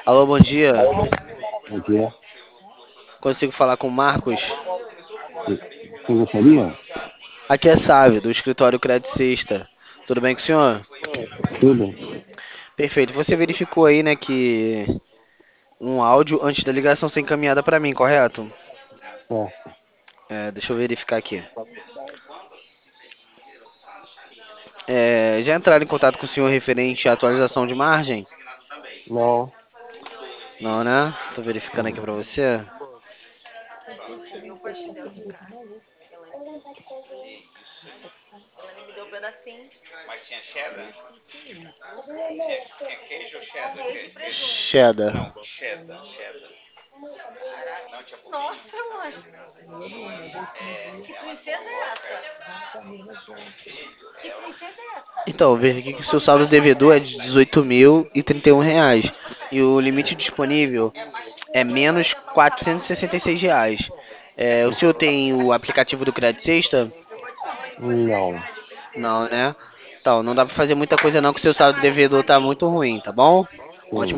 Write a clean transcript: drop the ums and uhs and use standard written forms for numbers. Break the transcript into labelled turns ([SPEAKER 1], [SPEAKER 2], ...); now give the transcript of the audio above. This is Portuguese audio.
[SPEAKER 1] Alô, bom dia.
[SPEAKER 2] Bom dia.
[SPEAKER 1] Consigo falar com o Marcos?
[SPEAKER 2] Você gostaria?
[SPEAKER 1] Aqui é Sávio, do escritório Credit Sexta. Tudo bem com o senhor?
[SPEAKER 2] Tudo?
[SPEAKER 1] Perfeito. Você verificou aí, né, que um áudio antes da ligação ser encaminhada para mim, correto?
[SPEAKER 2] Certo.
[SPEAKER 1] Deixa eu verificar aqui. Já entraram em contato com o senhor referente à atualização de margem?
[SPEAKER 2] Não.
[SPEAKER 1] Não, né? Tô verificando aqui
[SPEAKER 2] Não.
[SPEAKER 1] para você. Cheddar. Então, eu vejo aqui que o seu saldo devedor é de 18.031 reais. E o limite disponível é menos 466 reais. O senhor tem o aplicativo do Credit Sexta?
[SPEAKER 2] Não.
[SPEAKER 1] Não, né? Então, não dá pra fazer muita coisa não, que o seu saldo devedor tá muito ruim, tá bom?
[SPEAKER 2] Sim.